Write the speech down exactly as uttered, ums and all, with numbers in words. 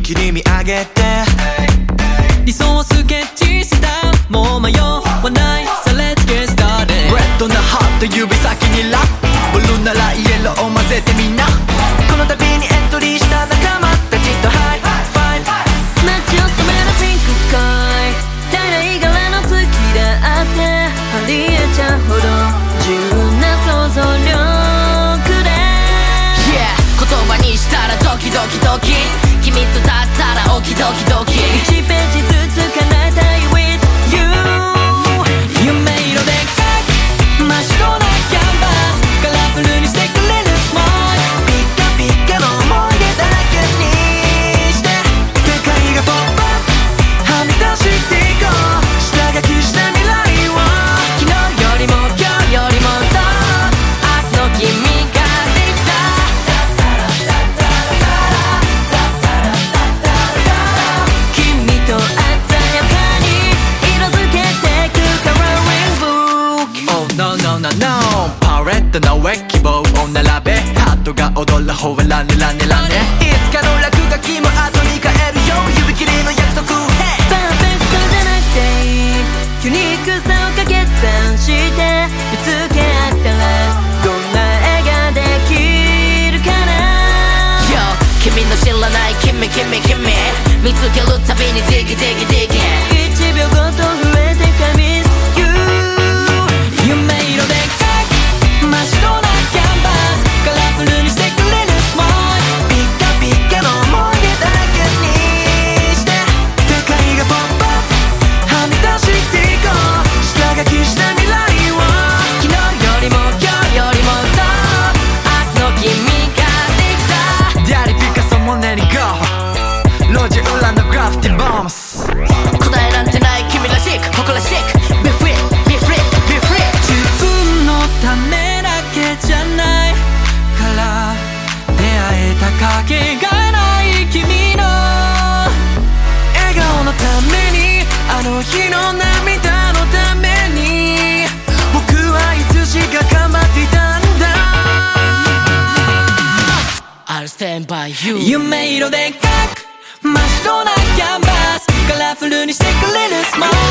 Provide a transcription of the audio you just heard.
きり見上げて理想をスケッチしたもう迷わないさ Let's get started レッドなハート指先にラップブルーならイエローを混ぜてみんなこの旅にエントリーした仲間たちとハイファイブ街を染めるピンクスカイ平い柄の月であってありえちゃうほど自由な想像力で Yeah 言葉にしたらドキドキドキ君とだったらオキドキドキいちページずつ叶えたい with you 夢色で描く真っ白なキャンバスカラフルにしてくれるスマイルピッカピッカの思い出だらけにして世界がポップアップはみ出していこう下書きした未来を昨日よりも今日よりもっと明日の君が素敵さ君と鮮やかに色づけてく Coloring book Oh no no no no パレットな上希望を並べハートが踊る方はラネラネラネいつかの落書きも後に変えるよ指切りの約束 Hey パーフェクトじゃなくていいユニークさを掛け算してぶつけ合ったらどんな絵ができるかな Yo 君の知らない君君君見つけるたびにディギディギディギいちびょうごと増えてか Miss You 夢色で描く真っ白なキャンバスカラフルにしてくれるスマイルピッカピッカの思い出だらけにして世界がポップアップはみ出していこう下書きした未来を昨日よりも今日よりもっと明日の君が素敵さディアリピカソモネリゴ路地裏のグラフィティボムス答えなんてない君らしく誇らしく Be free, be free, be free 自分のためだけじゃないから出会えたかけがえない君の笑顔のためにあの日の涙のために僕はいつしか構っていたんだ I'll stand by you 夢色で描く真っ白なキャンバスカラフルにしてくれるスマイル